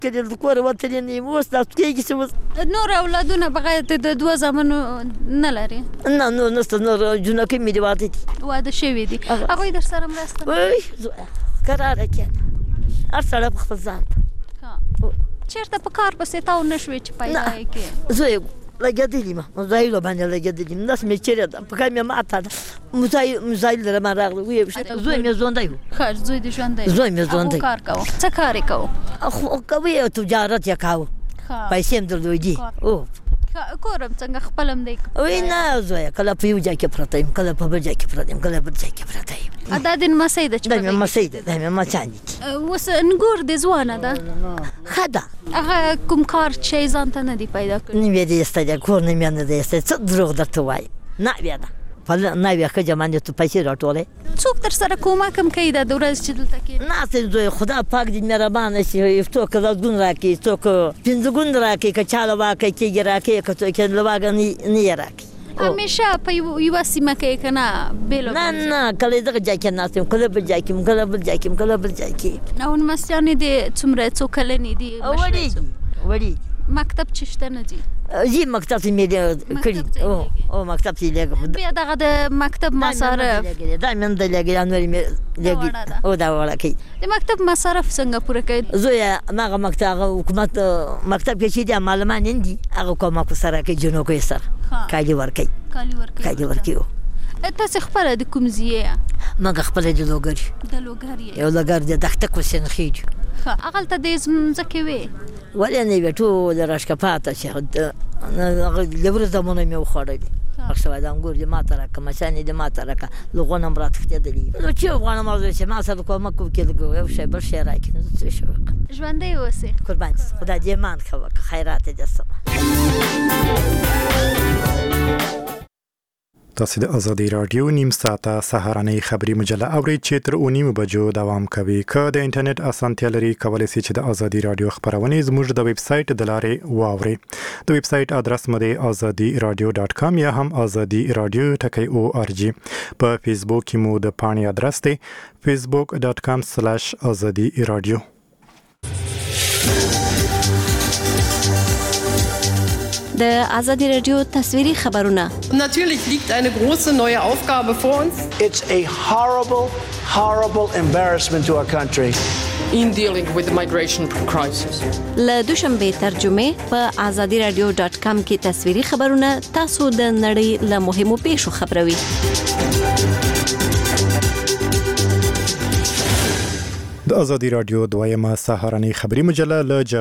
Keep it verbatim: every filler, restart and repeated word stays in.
کړي د کور وتلې نه یم اوس دا کېږي چې اوس نور اولادونه بغیر د دوه زامنو نه لري؟ نه نور نشته نور جنکۍ مې دې واده دي واده شوي دي هغوی در سره مرسته وای زویه کراره کېنه هر سړی په خپل ځان ته چېرته په کار پسې تا ونه شوې چې پیدا یې کړې؟ زویه لګېدلي یم موزایلو باندې لګېدلي یم داسې مې چیرې ده په کار مې ماته ده موزایل در ما راغلی ویې زوی مې ژوندی و ښه زوی دې ژوندی زوی مې ژوندی کار کوو څه کار یې کوو؟ خو کوي تجارت یې کاوه پیسې هم درلودې او کور هم څنګه خپل هم دی؟ وای نه زویه کله په یو ځای کې پرته یم کله په بل ځای کې پرته یم کله بل ځای کې پرته یم دا دې لمسۍ ده چې دا مې لمسۍ ده دا مې مچان دي اوس نګور دې ځوانه ده ښه ده هغه کوم کار چې ځان ته نه دی پیدا کړی؟ نوې دې ایستلی کور نه مې نه دی ایستلی څه دروغ درته وایم نوې ده په نوې ښځه باندې تو پیسې راټولې څوک در سره کومک هم کوي دا د ورځې چې دلته کښېنې؟ ناست زوی خدا پاک دې مهربانه شي څوک لسګون راکړي څوک پنځه ګون راکړي که چا لواکۍ کېږي راکړي که څوک یې لواګه نه یې راکړي همیشه په یوه سیمه کې که نه بېل نه نه کله دغه ځای کې ناست یم کله بل ځای کې یم کله بل ځای کې یم کله بل ځای کې او لمسیانې دې څومره څو کلنې دي؟ وړې دي وړې دي مکتب چې شته نه ځي؟ ځي مکتب ته مې کړي او مکتب ته یې لېږم بیا دغه د مکتب مصارف دا مې نه ده لېږلي نور مې لېږلي او دا وړه کوي د مکتب مصارف څنګه پوره کوي؟ زویه هماغه مکتب هغه حکومت مکتب کې چې دي معلمان نه دي هغه کومک سره کوي جنوکیو سره کالي ورکوي کالي ورکوي کالي ورکوي تاسې خپله د کوم ځای یې؟ موږ خپله د لوګر د لوګر یې؟ یو لوګر د دښته کوسین خیج ښه هغلته د ځمځکې وې؟ ولې نه وې ټوله راښکپاته چې د ورځ دمونه مې وخوړلي اخشوی د انګور دې ماته راکړه مچانې دې ماته راکړه لغونه هم راتښتېدلي نو چې وغواړم او چې ما سره کومک وکړي لږ یو شی بل شی راکړي نو څه شی وکړم ژوندی اوسې قربان دې خدای دې ایمان ښه وکړه خیرات دې سمه تاسو د ازادي رادیو نیم ساعته سهارنۍ خبري مجله اورئ چې تر اونیم بجو دوام کوي که د انټرنیټ اسانتیا لري کولی شئ چې د ازادي رادیو خبرونه زموږ د ویب سایټ د لارې واورئ د ویب سایټ ادرس مو د ازادي رادیو ډاټ کام یا هم ازادي رادیو ټکی او ار جی په فیسبوک کې مو د پاڼې ادرس دی فیسبوک ډاټ کام سلیش ازادي رادیو د ازادي رادیو تصویري خبرونه. Natürlich liegt eine große neue Aufgabe vor uns. It's a horrible, horrible embarrassment to our country. In dealing with the migration crisis. له دوشنبه ترجمه په ازادي رادیو ډاټ کام کې تصویري خبرونه تاسو د نړۍ له مهمو پیښو خبروي. د ازادي رادیو دویمه سهارنۍ خبري مجله له